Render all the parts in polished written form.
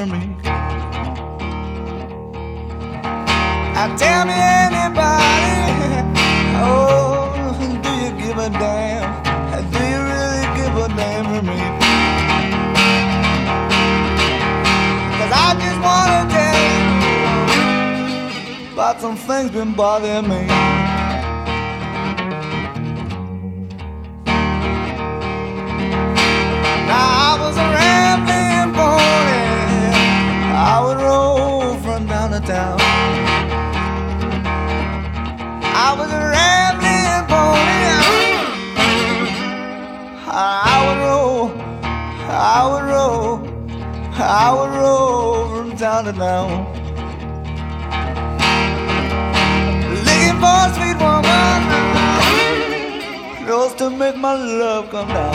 for me. Tell me anybody, oh, do you give a damn? Do you really give a damn for me? 'Cause I just wanna tell you about some things been bothering me. Now I was a rambling pony, I would roll from town to town. I was a rambling pony, I would roll, I would roll, I would roll from town to town, looking for a sweet woman just to make my love come down.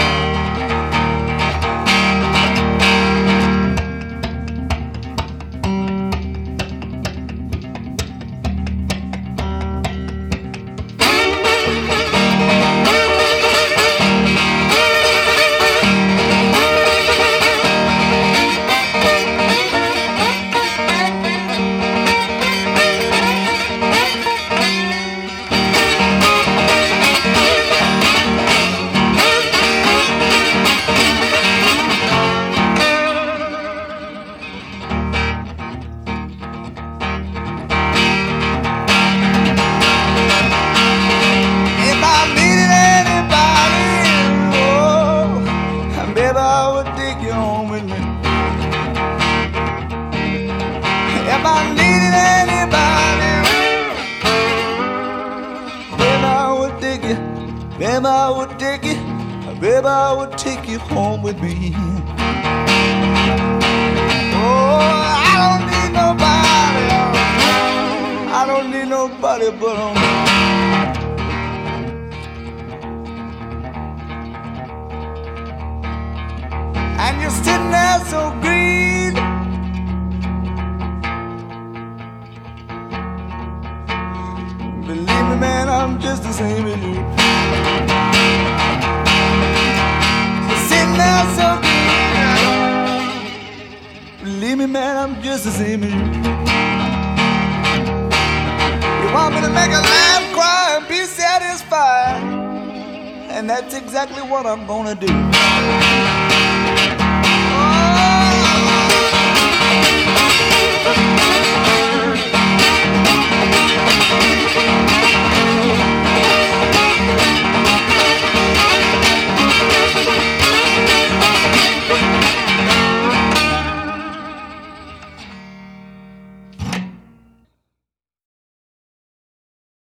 If I needed anybody, baby, I would take you, baby, I would take you, baby, I would take you home with me. Oh, I don't need nobody, I don't need nobody but on me. And you're sitting there so green, believe me, man, I'm just the same as you. You're sitting there so green, believe me, man, I'm just the same as you. You want me to make a laugh, cry, and be satisfied, and that's exactly what I'm gonna do.